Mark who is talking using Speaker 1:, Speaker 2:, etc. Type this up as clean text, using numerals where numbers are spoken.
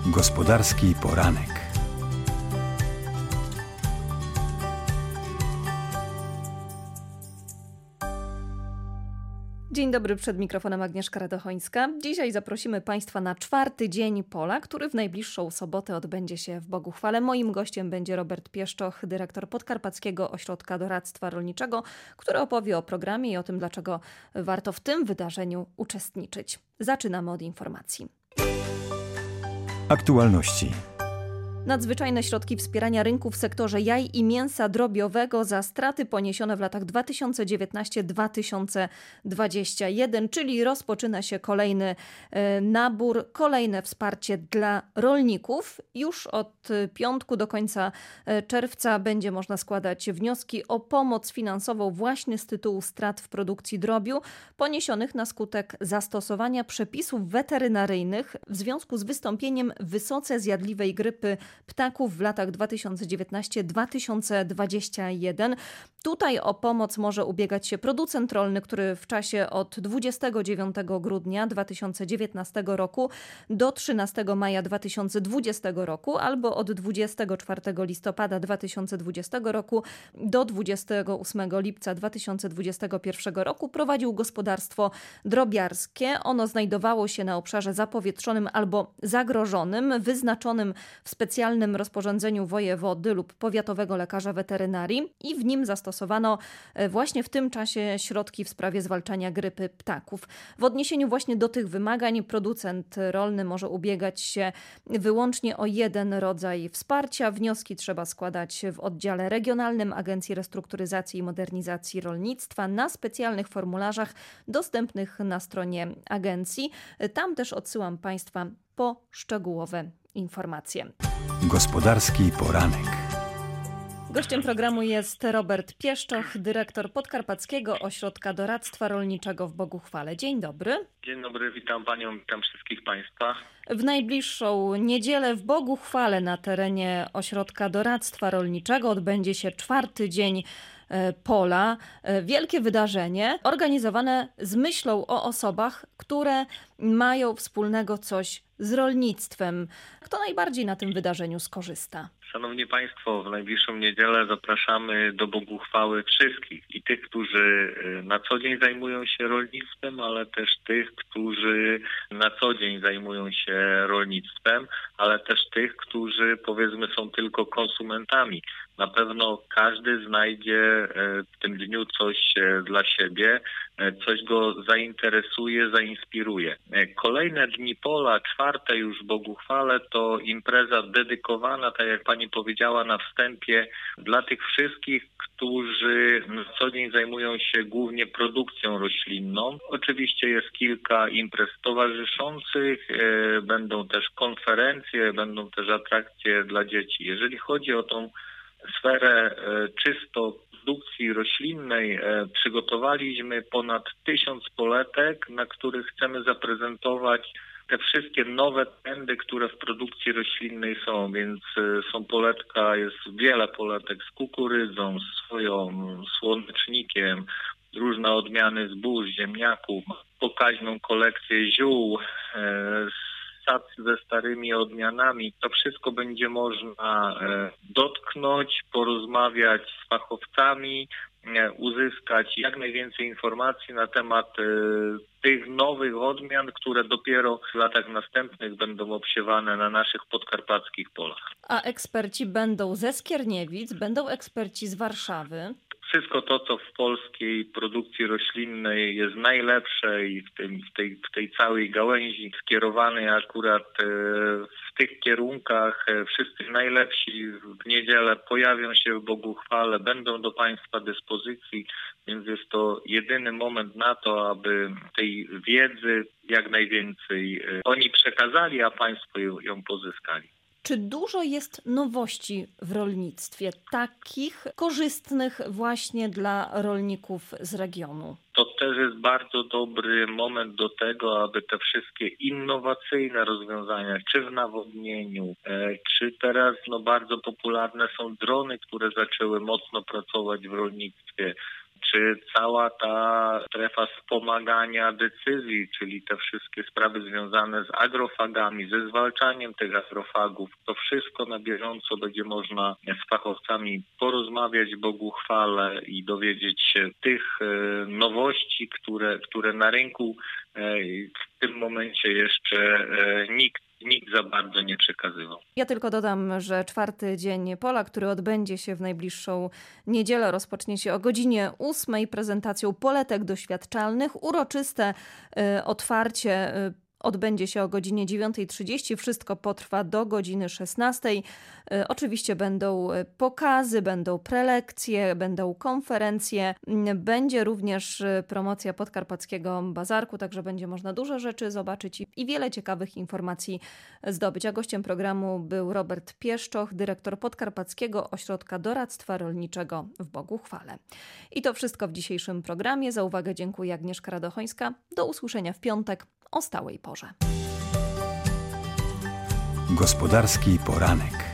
Speaker 1: Gospodarski poranek.
Speaker 2: Dzień dobry, przed mikrofonem Agnieszka Radochońska. Dzisiaj zaprosimy Państwa na 4. Dzień Pola, który w najbliższą sobotę odbędzie się w Boguchwale. Moim gościem będzie Robert Pieszczoch, dyrektor Podkarpackiego Ośrodka Doradztwa Rolniczego, który opowie o programie i o tym, dlaczego warto w tym wydarzeniu uczestniczyć. Zaczynamy od informacji.
Speaker 1: Aktualności.
Speaker 2: Nadzwyczajne środki wspierania rynku w sektorze jaj i mięsa drobiowego za straty poniesione w latach 2019-2021, czyli rozpoczyna się kolejny nabór, kolejne wsparcie dla rolników. Już od piątku do końca czerwca będzie można składać wnioski o pomoc finansową właśnie z tytułu strat w produkcji drobiu poniesionych na skutek zastosowania przepisów weterynaryjnych w związku z wystąpieniem wysoce zjadliwej grypy ptaków w latach 2019-2021. Tutaj o pomoc może ubiegać się producent rolny, który w czasie od 29 grudnia 2019 roku do 13 maja 2020 roku albo od 24 listopada 2020 roku do 28 lipca 2021 roku prowadził gospodarstwo drobiarskie. Ono znajdowało się na obszarze zapowietrzonym albo zagrożonym, wyznaczonym w specjalnym rozporządzeniu wojewody lub powiatowego lekarza weterynarii i w nim zastosowano właśnie w tym czasie środki w sprawie zwalczania grypy ptaków. W odniesieniu właśnie do tych wymagań producent rolny może ubiegać się wyłącznie o jeden rodzaj wsparcia. Wnioski trzeba składać w oddziale regionalnym Agencji Restrukturyzacji i Modernizacji Rolnictwa na specjalnych formularzach dostępnych na stronie agencji. Tam też odsyłam Państwa po szczegółowe informacje.
Speaker 1: Gospodarski poranek.
Speaker 2: Gościem programu jest Robert Pieszczoch, dyrektor Podkarpackiego Ośrodka Doradztwa Rolniczego w Boguchwale. Dzień dobry.
Speaker 3: Dzień dobry, witam Panią, witam wszystkich Państwa.
Speaker 2: W najbliższą niedzielę w Boguchwale na terenie Ośrodka Doradztwa Rolniczego odbędzie się 4. Dzień Pola. Wielkie wydarzenie organizowane z myślą o osobach, które mają wspólnego coś z rolnictwem. Kto najbardziej na tym wydarzeniu skorzysta?
Speaker 3: Szanowni Państwo, w najbliższą niedzielę zapraszamy do Boguchwały wszystkich. I tych, którzy na co dzień zajmują się rolnictwem, ale też tych, którzy na co dzień zajmują się rolnictwem, ale też tych, którzy powiedzmy są tylko konsumentami. Na pewno każdy znajdzie w tym dniu coś dla siebie, coś go zainteresuje, zainspiruje. Kolejne Dni Pola, 4. już w Boguchwale, to impreza dedykowana, tak jak Pani powiedziała na wstępie, dla tych wszystkich, którzy na co dzień zajmują się głównie produkcją roślinną. Oczywiście jest kilka imprez towarzyszących, będą też konferencje, będą też atrakcje dla dzieci. Jeżeli chodzi o tą sferę czysto produkcji roślinnej, przygotowaliśmy ponad 1000 poletek, na których chcemy zaprezentować te wszystkie nowe trendy, które w produkcji roślinnej są, więc jest wiele poletek z kukurydzą, z soją, słonecznikiem, różne odmiany zbóż, ziemniaków, pokaźną kolekcję ziół, sad ze starymi odmianami. To wszystko będzie można dotknąć, porozmawiać z fachowcami, uzyskać jak najwięcej informacji na temat tych nowych odmian, które dopiero w latach następnych będą obsiewane na naszych podkarpackich polach.
Speaker 2: A eksperci będą ze Skierniewic, będą eksperci z Warszawy.
Speaker 3: Wszystko to, co w polskiej produkcji roślinnej jest najlepsze i w tej całej gałęzi skierowanej akurat w tych kierunkach, wszyscy najlepsi w niedzielę pojawią się w Boguchwale, będą do Państwa dyspozycji, więc jest to jedyny moment na to, aby tej wiedzy jak najwięcej oni przekazali, a Państwo ją pozyskali.
Speaker 2: Czy dużo jest nowości w rolnictwie, takich korzystnych właśnie dla rolników z regionu?
Speaker 3: To też jest bardzo dobry moment do tego, aby te wszystkie innowacyjne rozwiązania, czy w nawodnieniu, czy teraz bardzo popularne są drony, które zaczęły mocno pracować w rolnictwie, czy czy cała ta strefa wspomagania decyzji, czyli te wszystkie sprawy związane z agrofagami, ze zwalczaniem tych agrofagów, to wszystko na bieżąco będzie można z fachowcami porozmawiać Bogu chwale i dowiedzieć się tych nowości, które na rynku w tym momencie jeszcze nikt za bardzo nie przekazywał.
Speaker 2: Ja tylko dodam, że 4. Dzień Pola, który odbędzie się w najbliższą niedzielę, rozpocznie się o godzinie 8 prezentacją poletek doświadczalnych. Uroczyste otwarcie odbędzie się o godzinie 9:30. Wszystko potrwa do godziny 16:00. Oczywiście będą pokazy, będą prelekcje, będą konferencje. Będzie również promocja Podkarpackiego Bazarku, także będzie można dużo rzeczy zobaczyć i wiele ciekawych informacji zdobyć. A gościem programu był Robert Pieszczoch, dyrektor Podkarpackiego Ośrodka Doradztwa Rolniczego w Boguchwale. I to wszystko w dzisiejszym programie. Za uwagę dziękuję, Agnieszka Radochońska. Do usłyszenia w piątek o stałej porze.
Speaker 1: Gospodarski poranek.